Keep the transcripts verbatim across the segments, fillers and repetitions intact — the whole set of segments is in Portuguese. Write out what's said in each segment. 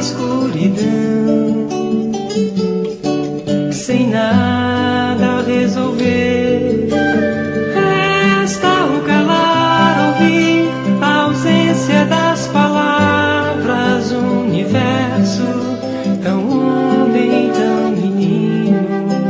escuridão, sem nada resolver. Resta o calar, ouvir a ausência das palavras, um universo tão homem, tão menino.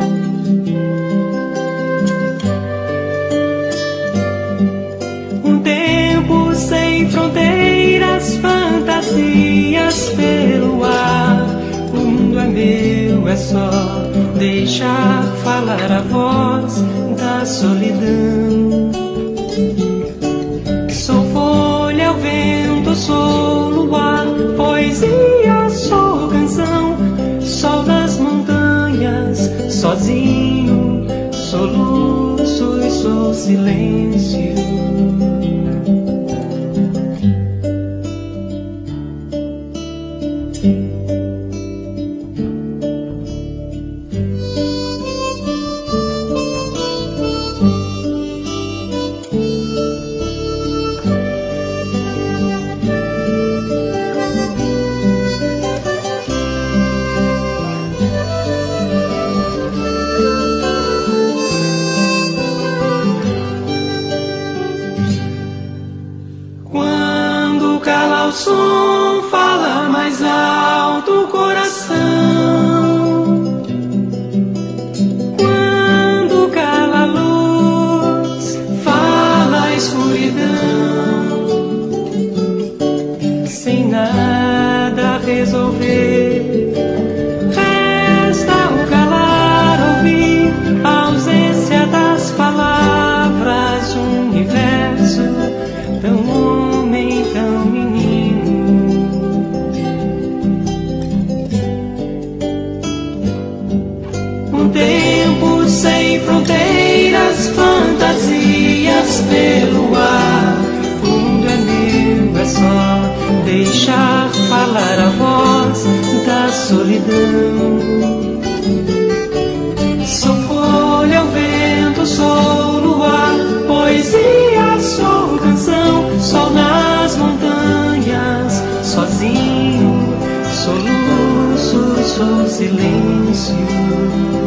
Um tempo sem fronteiras, fantasias pelo ar. O mundo é meu, é só deixar falar a voz da solidão. Sou folha ao vento, sou luar, poesia, sou canção, sol das montanhas, sozinho, soluço e sou silêncio. Quando cala o som, fala mais alto o coração. Quando cala a luz, fala a escuridão. Sem nada resolver, resta o calar, ouvir a ausência das palavras, um universo tão homem, tão menino. Um tempo sem fronteiras, fantasias pelo ar. O mundo é meu, é só deixar falar a voz da solidão. Sou folha ao vento, sou luar, poesia, sou canção, sol nas montanhas, sozinho, soluço, sou silêncio.